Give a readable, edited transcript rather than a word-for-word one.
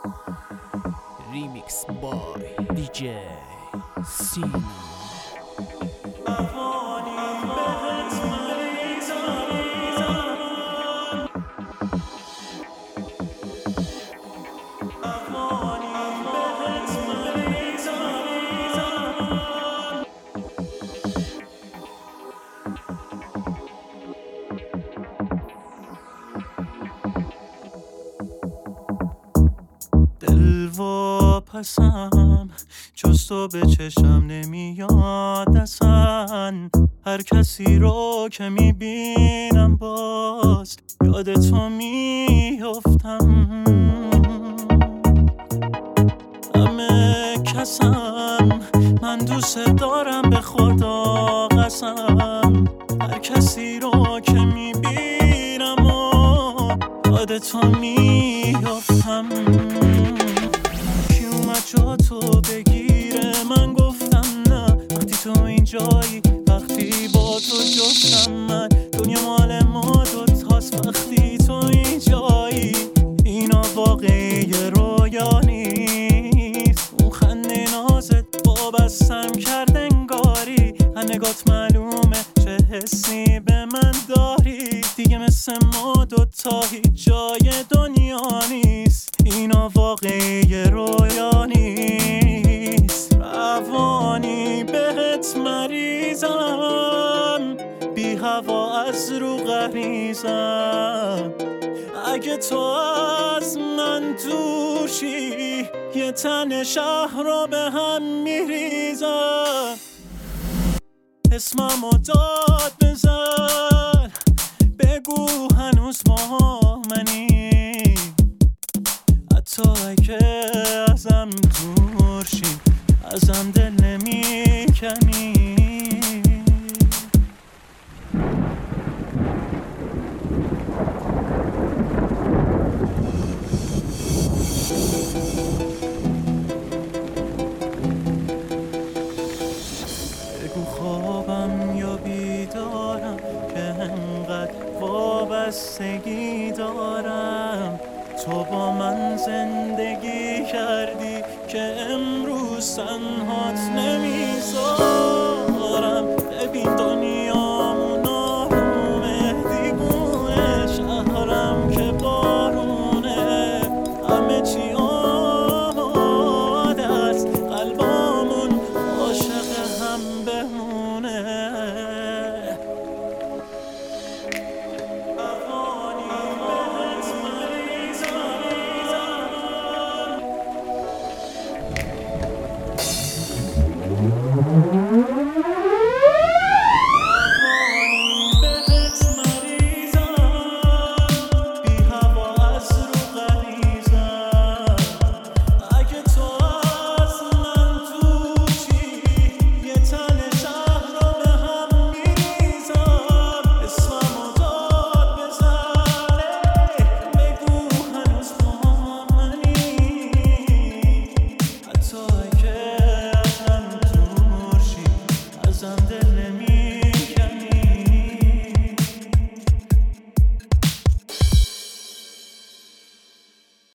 Remix by DJ Sina. دلواپسم جز تو به چشم نمیاد اصلا. هر کسی رو که میبینم باز یاد تو میافتم. همه کسم من دوست دارم به خدا قسم. هر کسی رو که میبینم و یاد تو میافتم. جا تو بگیره من گفتم نه. وقتی تو اینجایی، وقتی با تو جفتم من. دنیا مال ما دوتاست وقتی تو اینجایی. اینا واقعی رویا نیست. اون خنده نازت وابستم کرد انگاری. نگات معلومه چه حسی به من داری. دیگه مثل ما دوتا هیچ جای دنیا نیست. اینا واقعی رویا نیست. روانی بهت مریضم، بی هوا از رو غریزم. اگه تو از من دوشی یه تن شهر رو به هم میریزم. اسممو داد بزن، بگو هنوز ما منی. حتی اگه ازم دور شی ازم دل نمی کنی. بگو خوابم یا بیدارم که انقدر وابستگی دارم. تو با من زندگی کردی که امروز تنهات نمیذارم. ببین دنیا